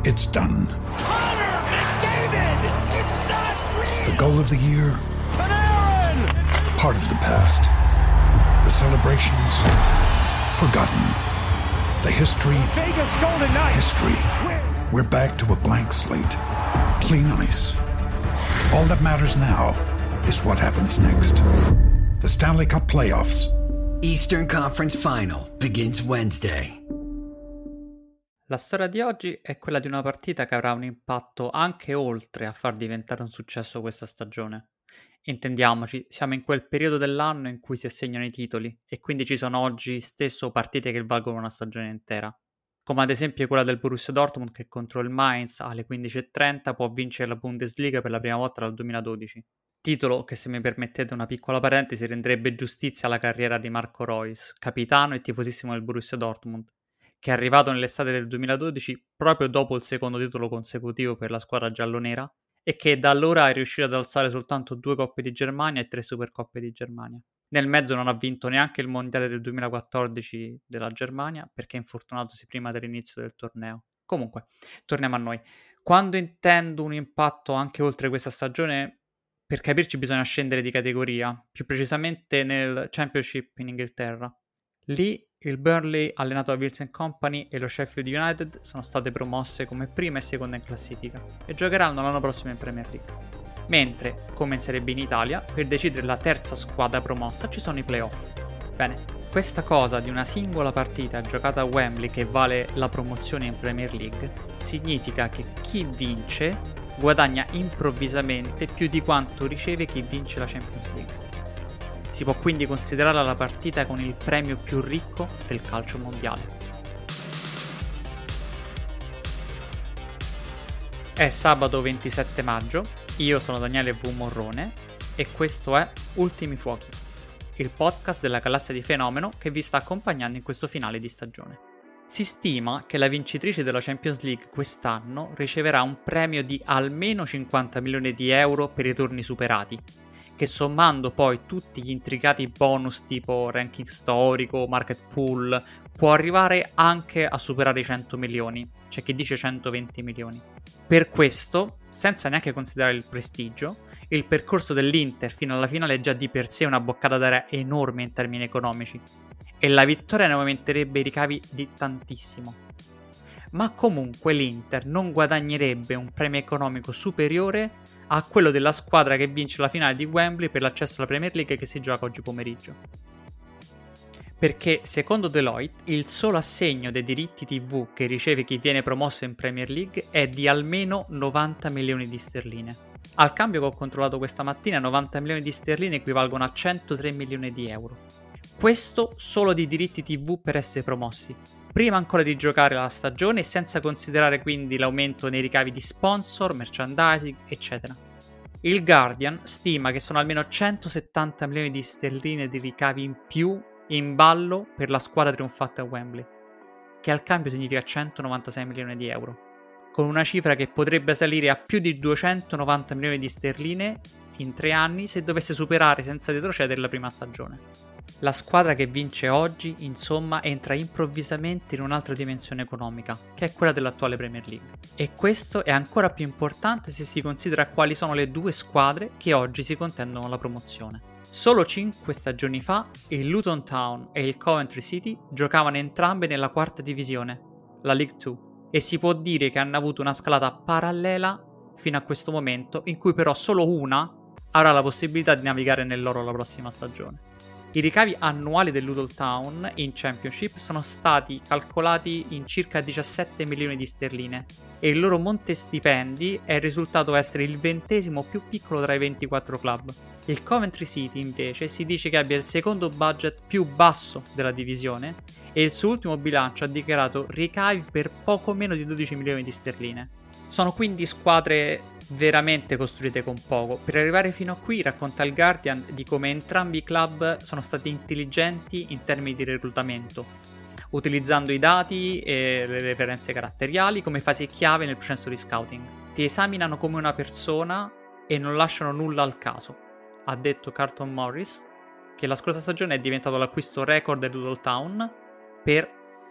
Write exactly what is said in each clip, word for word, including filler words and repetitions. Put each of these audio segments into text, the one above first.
It's done. Connor McDavid! It's not real! The goal of the year? Panarin! Part of the past. The celebrations? Forgotten. The history? Vegas Golden Knights! History. We're back to a blank slate. Clean ice. All that matters now is what happens next. The Stanley Cup Playoffs. Eastern Conference Final begins Wednesday. La storia di oggi è quella di una partita che avrà un impatto anche oltre a far diventare un successo questa stagione. Intendiamoci, siamo in quel periodo dell'anno in cui si assegnano i titoli e quindi ci sono oggi stesso partite che valgono una stagione intera. Come ad esempio quella del Borussia Dortmund che contro il Mainz alle quindici e trenta può vincere la Bundesliga per la prima volta dal duemiladodici. Titolo che, se mi permettete una piccola parentesi, renderebbe giustizia alla carriera di Marco Reus, capitano e tifosissimo del Borussia Dortmund, che è arrivato nell'estate del duemiladodici proprio dopo il secondo titolo consecutivo per la squadra giallonera e che da allora è riuscito ad alzare soltanto due Coppe di Germania e tre Supercoppe di Germania. Nel mezzo non ha vinto neanche il Mondiale del duemilaquattordici della Germania perché è infortunatosi prima dell'inizio del torneo. Comunque, torniamo a noi. Quando intendo un impatto anche oltre questa stagione, per capirci bisogna scendere di categoria, più precisamente nel Championship in Inghilterra. Lì il Burnley, allenato da Vincent Kompany, e lo Sheffield United sono state promosse come prima e seconda in classifica e giocheranno l'anno prossimo in Premier League. Mentre, come in Serie B in Italia, per decidere la terza squadra promossa ci sono i playoff. Bene, questa cosa di una singola partita giocata a Wembley che vale la promozione in Premier League significa che chi vince guadagna improvvisamente più di quanto riceve chi vince la Champions League. Si può quindi considerarla la partita con il premio più ricco del calcio mondiale. È sabato ventisette maggio, io sono Daniele V. Morrone e questo è Ultimi Fuochi, il podcast della galassia di Fenomeno che vi sta accompagnando in questo finale di stagione. Si stima che la vincitrice della Champions League quest'anno riceverà un premio di almeno cinquanta milioni di euro per i turni superati, che sommando poi tutti gli intricati bonus tipo ranking storico, market pool, può arrivare anche a superare i cento milioni, c'è chi dice centoventi milioni. Per questo, senza neanche considerare il prestigio, il percorso dell'Inter fino alla finale è già di per sé una boccata d'aria enorme in termini economici, e la vittoria ne aumenterebbe i ricavi di tantissimo. Ma comunque l'Inter non guadagnerebbe un premio economico superiore a quello della squadra che vince la finale di Wembley per l'accesso alla Premier League che si gioca oggi pomeriggio. Perché, secondo Deloitte, il solo assegno dei diritti tivù che riceve chi viene promosso in Premier League è di almeno novanta milioni di sterline. Al cambio che ho controllato questa mattina, novanta milioni di sterline equivalgono a centotré milioni di euro. Questo solo di diritti tivù per essere promossi, prima ancora di giocare la stagione e senza considerare quindi l'aumento nei ricavi di sponsor, merchandising, eccetera. Il Guardian stima che sono almeno centosettanta milioni di sterline di ricavi in più in ballo per la squadra trionfante a Wembley, che al cambio significa centonovantasei milioni di euro, con una cifra che potrebbe salire a più di duecentonovanta milioni di sterline in tre anni se dovesse superare senza retrocedere la prima stagione. La squadra che vince oggi, insomma, entra improvvisamente in un'altra dimensione economica, che è quella dell'attuale Premier League. E questo è ancora più importante se si considera quali sono le due squadre che oggi si contendono la promozione. Solo cinque stagioni fa il Luton Town e il Coventry City giocavano entrambe nella quarta divisione, la League due, e si può dire che hanno avuto una scalata parallela fino a questo momento, in cui però solo una avrà la possibilità di navigare nell'oro la prossima stagione. I ricavi annuali del Luton Town in Championship sono stati calcolati in circa diciassette milioni di sterline e il loro monte stipendi è risultato essere il ventesimo più piccolo tra i ventiquattro club. Il Coventry City invece si dice che abbia il secondo budget più basso della divisione e il suo ultimo bilancio ha dichiarato ricavi per poco meno di dodici milioni di sterline. Sono quindi squadre veramente costruite con poco. Per arrivare fino a qui, racconta il Guardian di come entrambi i club sono stati intelligenti in termini di reclutamento, utilizzando i dati e le referenze caratteriali come fase chiave nel processo di scouting. Ti esaminano come una persona e non lasciano nulla al caso, ha detto Carlton Morris, che la scorsa stagione è diventato l'acquisto record del Luton Town per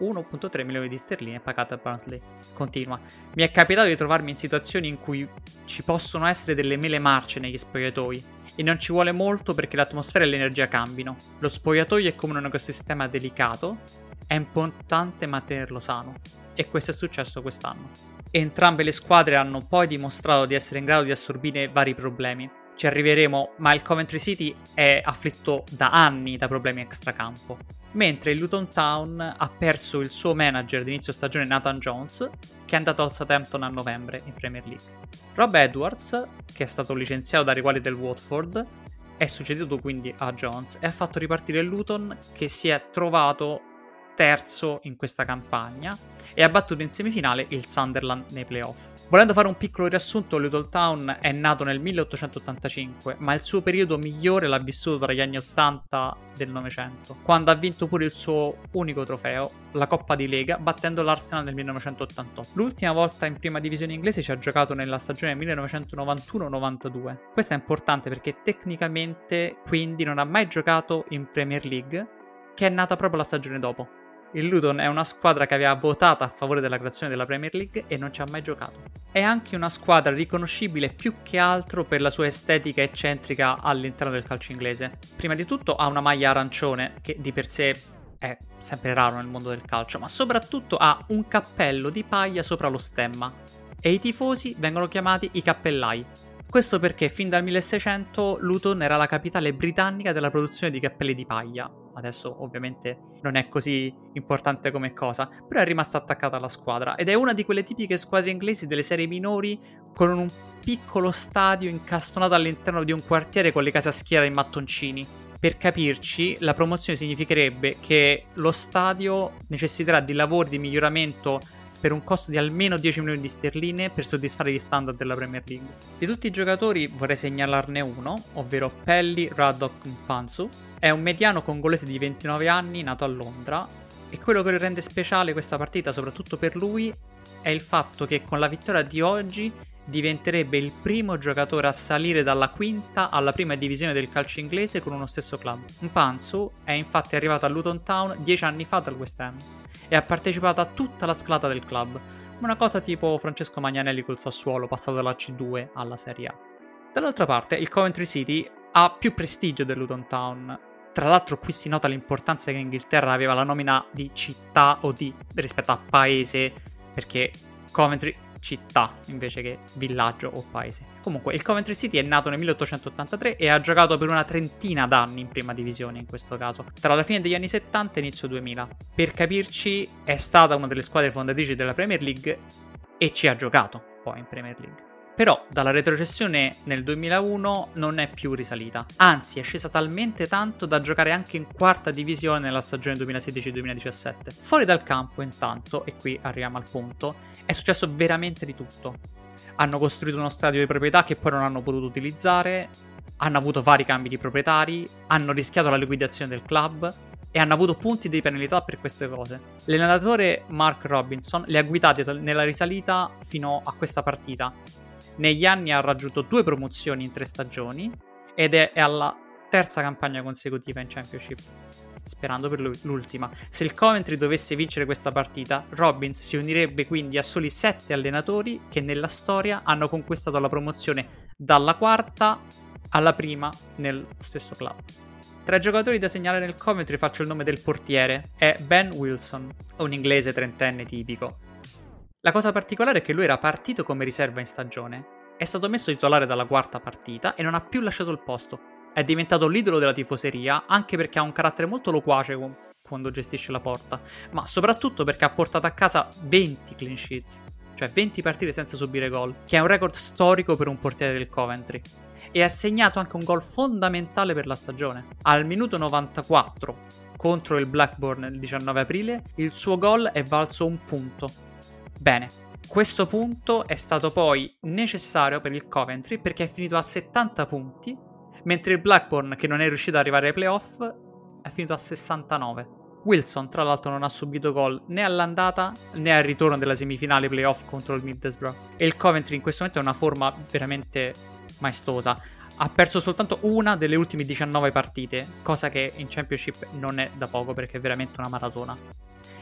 uno virgola tre milioni di sterline pagate a Barnsley. Continua. Mi è capitato di trovarmi in situazioni in cui ci possono essere delle mele marce negli spogliatoi e non ci vuole molto perché l'atmosfera e l'energia cambino. Lo spogliatoio è come un ecosistema delicato, è importante mantenerlo sano e questo è successo quest'anno. Entrambe le squadre hanno poi dimostrato di essere in grado di assorbire vari problemi. Ci arriveremo, ma il Coventry City è afflitto da anni da problemi extracampo, mentre il Luton Town ha perso il suo manager di inizio stagione Nathan Jones, che è andato al Southampton a novembre in Premier League. Rob Edwards, che è stato licenziato dai rivali del Watford, è succeduto quindi a Jones e ha fatto ripartire il Luton, che si è trovato terzo in questa campagna e ha battuto in semifinale il Sunderland nei playoff. Volendo fare un piccolo riassunto, Luton Town è nato nel milleottocentottantacinque, ma il suo periodo migliore l'ha vissuto tra gli anni ottanta del Novecento, quando ha vinto pure il suo unico trofeo, la Coppa di Lega, battendo l'Arsenal nel millenovecentottantotto. L'ultima volta in prima divisione inglese ci ha giocato nella stagione millenovecentonovantuno novantadue. Questo è importante perché tecnicamente quindi non ha mai giocato in Premier League, che è nata proprio la stagione dopo. Il Luton è una squadra che aveva votato a favore della creazione della Premier League e non ci ha mai giocato. È anche una squadra riconoscibile più che altro per la sua estetica eccentrica all'interno del calcio inglese. Prima di tutto ha una maglia arancione, che di per sé è sempre raro nel mondo del calcio, ma soprattutto ha un cappello di paglia sopra lo stemma e i tifosi vengono chiamati i cappellai. Questo perché fin dal milleseicento Luton era la capitale britannica della produzione di cappelli di paglia. Adesso ovviamente non è così importante come cosa, però è rimasta attaccata alla squadra ed è una di quelle tipiche squadre inglesi delle serie minori con un piccolo stadio incastonato all'interno di un quartiere con le case a schiera in mattoncini. Per capirci, la promozione significherebbe che lo stadio necessiterà di lavori di miglioramento per un costo di almeno dieci milioni di sterline per soddisfare gli standard della Premier League. Di tutti i giocatori vorrei segnalarne uno, ovvero Pelly Radok Mpanzu. È un mediano congolese di ventinove anni, nato a Londra, e quello che rende speciale questa partita, soprattutto per lui, è il fatto che con la vittoria di oggi diventerebbe il primo giocatore a salire dalla quinta alla prima divisione del calcio inglese con uno stesso club. Mpanzu è infatti arrivato a Luton Town dieci anni fa dal West Ham e ha partecipato a tutta la scalata del club, una cosa tipo Francesco Magnanelli col Sassuolo, passato dalla C due alla Serie A. Dall'altra parte, il Coventry City ha più prestigio del Luton Town. Tra l'altro qui si nota l'importanza che in Inghilterra aveva la nomina di città o di rispetto a paese, perché Coventry città invece che villaggio o paese. Comunque il Coventry City è nato nel milleottocentottantatré e ha giocato per una trentina d'anni in prima divisione in questo caso, tra la fine degli anni settanta e inizio duemila. Per capirci, è stata una delle squadre fondatrici della Premier League e ci ha giocato poi in Premier League. Però dalla retrocessione nel duemilauno non è più risalita, anzi è scesa talmente tanto da giocare anche in quarta divisione nella stagione duemilasedici duemiladiciassette. Fuori dal campo intanto, e qui arriviamo al punto, è successo veramente di tutto. Hanno costruito uno stadio di proprietà che poi non hanno potuto utilizzare, hanno avuto vari cambi di proprietari, hanno rischiato la liquidazione del club e hanno avuto punti di penalità per queste cose. L'allenatore Mark Robinson li ha guidati nella risalita fino a questa partita. Negli anni ha raggiunto due promozioni in tre stagioni ed è alla terza campagna consecutiva in Championship, sperando per lui l'ultima. Se il Coventry dovesse vincere questa partita, Robbins si unirebbe quindi a soli sette allenatori che nella storia hanno conquistato la promozione dalla quarta alla prima nello stesso club. Tra i giocatori da segnalare nel Coventry faccio il nome del portiere, è Ben Wilson, un inglese trentenne tipico. La cosa particolare è che lui era partito come riserva in stagione, è stato messo titolare dalla quarta partita e non ha più lasciato il posto. È diventato l'idolo della tifoseria anche perché ha un carattere molto loquace quando gestisce la porta, ma soprattutto perché ha portato a casa venti clean sheets, cioè venti partite senza subire gol, che è un record storico per un portiere del Coventry. E ha segnato anche un gol fondamentale per la stagione. Al minuto novantaquattro contro il Blackburn il diciannove aprile, il suo gol è valso un punto. Bene, questo punto è stato poi necessario per il Coventry perché è finito a settanta punti, mentre il Blackburn, che non è riuscito ad arrivare ai playoff, è finito a sessantanove. Wilson, tra l'altro, non ha subito gol né all'andata né al ritorno della semifinale playoff contro il Middlesbrough. E il Coventry in questo momento è una forma veramente maestosa. Ha perso soltanto una delle ultime diciannove partite, cosa che in Championship non è da poco perché è veramente una maratona.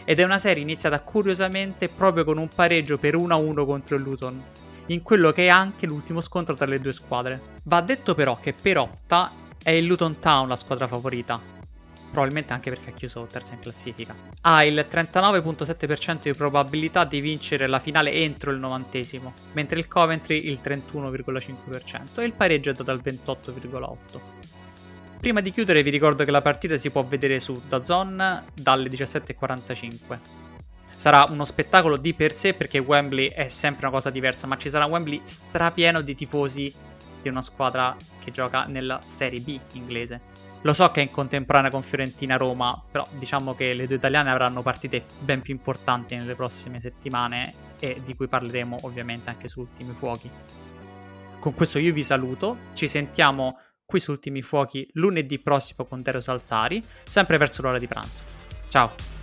ed è una serie iniziata curiosamente proprio con un pareggio per uno a uno contro il Luton, in quello che è anche l'ultimo scontro tra le due squadre. Va detto però che per Opta è il Luton Town la squadra favorita, probabilmente anche perché ha chiuso terza in classifica. Ha il trentanove virgola sette per cento di probabilità di vincere la finale entro il novantesimo, mentre il Coventry il trentuno virgola cinque per cento e il pareggio è dato al ventotto virgola otto per cento. Prima di chiudere vi ricordo che la partita si può vedere su DAZN dalle diciassette e quarantacinque. Sarà uno spettacolo di per sé perché Wembley è sempre una cosa diversa, ma ci sarà un Wembley strapieno di tifosi di una squadra che gioca nella Serie B inglese. Lo so che è in contemporanea con Fiorentina-Roma, però diciamo che le due italiane avranno partite ben più importanti nelle prossime settimane e di cui parleremo ovviamente anche su Ultimi Fuochi. Con questo io vi saluto, ci sentiamo qui su Ultimi Fuochi lunedì prossimo con Dario Saltari, sempre verso l'ora di pranzo. Ciao!